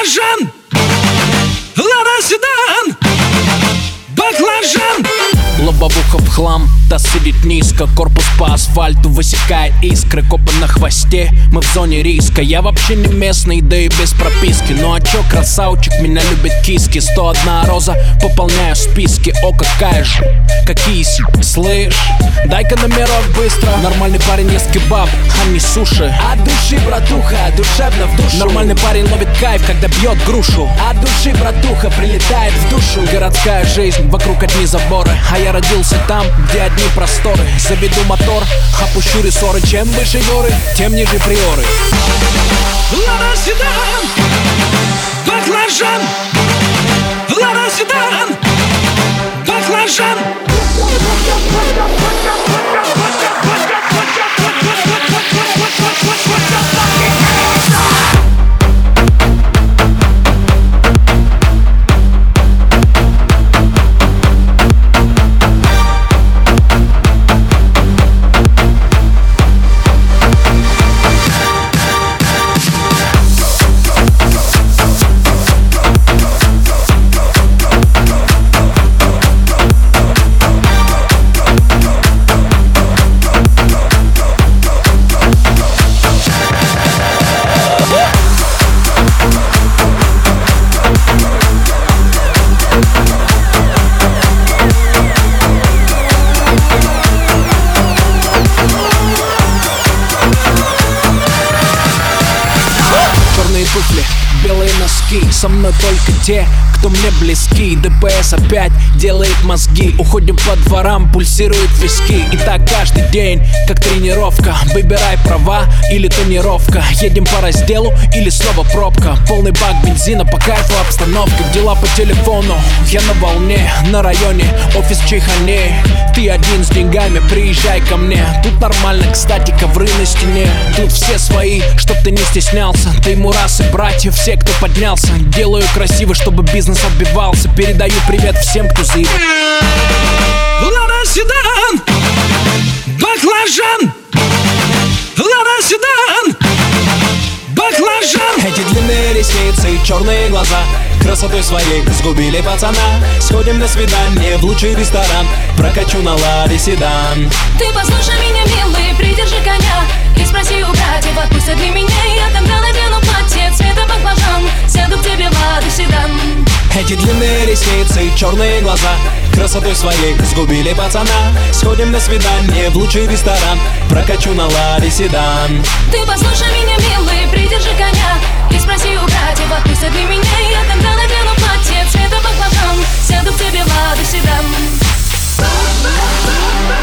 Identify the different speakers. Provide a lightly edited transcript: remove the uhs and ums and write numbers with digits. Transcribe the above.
Speaker 1: Баклажан, Лада седан, баклажан.
Speaker 2: Лобовуха в хлам, та сидит низко. Корпус по асфальту высекает искры. Копы на хвосте, мы в зоне риска. Я вообще не местный, да и без прописки. Ну а чё, красавчик, меня любят киски. 101 роза, пополняю списки. О, какая же, какие слышь, дай-ка номерок быстро. Нормальный парень ест кебаб, а не суши.
Speaker 3: От души, братуха, душевно в душу.
Speaker 2: Нормальный парень ловит кайф, когда бьет грушу.
Speaker 3: От души, братуха, прилетает в душу.
Speaker 2: Городская жизнь, вокруг одни заборы. А я родился там, где одни просторы. Заведу мотор, опущу рессоры. Чем выше горы, тем ниже приоры.
Speaker 1: Лада седан, баклажан, Лада седан, баклажан.
Speaker 2: Туфли, белые носки, со мной только те, кто мне близки. ДПС опять делает мозги. Уходим по дворам, пульсируют виски. И так каждый день, как тренировка. Выбирай права или тонировка. Едем по разделу или снова пробка. Полный бак бензина, по кайфу обстановка. Дела по телефону, я на волне. На районе, офис в чайхане. Ты один с деньгами, приезжай ко мне. Тут нормально, кстати, ковры на стене. Тут все свои, чтоб ты не стеснялся. Ты мурасы, братья, все, кто поднялся. Делаю красиво, чтобы бизнес отбивался. Передаю привет всем, кто заебал.
Speaker 1: Лада седан, баклажан, Лада седан, баклажан.
Speaker 3: Эти длинные ресницы и черные глаза красотой своей сгубили пацана. Сходим на свидание в лучший ресторан. Прокачу на Ладе седан.
Speaker 4: Ты послушай меня, милый, придержи коня и спроси у братьев, отпустят ли меня. Я тогда надену платье цвета баклажан. Сяду к тебе в Ладу седан.
Speaker 3: Эти длинные ресницы и черные глаза красотой своей сгубили пацана. Сходим на свидание в лучший ресторан. Прокачу на Ладе седан.
Speaker 4: Ты послушай меня, милый, придержи коня и спроси у братьев, отпустят ли меня. Я тогда надену платье цвета баклажан. Сяду к тебе в Ладу седан.